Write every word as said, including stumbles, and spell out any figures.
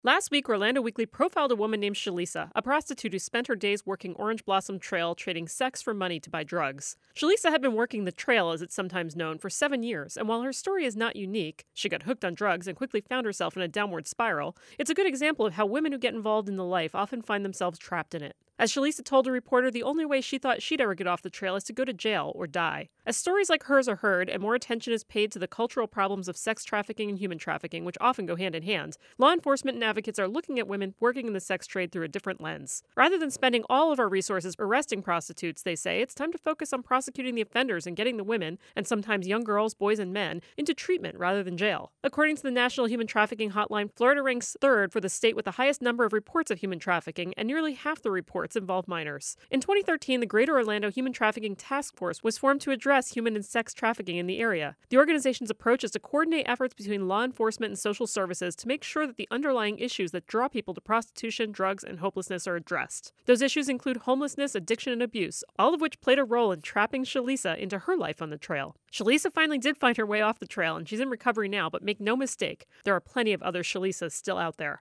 Last week, Orlando Weekly profiled a woman named Shalisa, a prostitute who spent her days working Orange Blossom Trail trading sex for money to buy drugs. Shalisa had been working the trail, as it's sometimes known, for seven years, and while her story is not unique, she got hooked on drugs and quickly found herself in a downward spiral, it's a good example of how women who get involved in the life often find themselves trapped in it. As Shalisa told a reporter, the only way she thought she'd ever get off the trail is to go to jail or die. As stories like hers are heard and more attention is paid to the cultural problems of sex trafficking and human trafficking, which often go hand in hand, law enforcement and advocates are looking at women working in the sex trade through a different lens. Rather than spending all of our resources arresting prostitutes, they say, it's time to focus on prosecuting the offenders and getting the women, and sometimes young girls, boys, and men, into treatment rather than jail. According to the National Human Trafficking Hotline, Florida ranks third for the state with the highest number of reports of human trafficking, and nearly half the reports involve minors. In twenty thirteen, the Greater Orlando Human Trafficking Task Force was formed to address human and sex trafficking in the area. The organization's approach is to coordinate efforts between law enforcement and social services to make sure that the underlying issues that draw people to prostitution, drugs, and hopelessness are addressed. Those issues include homelessness, addiction, and abuse, all of which played a role in trapping Shalisa into her life on the trail. Shalisa finally did find her way off the trail, and she's in recovery now, but make no mistake, there are plenty of other Shalisas still out there.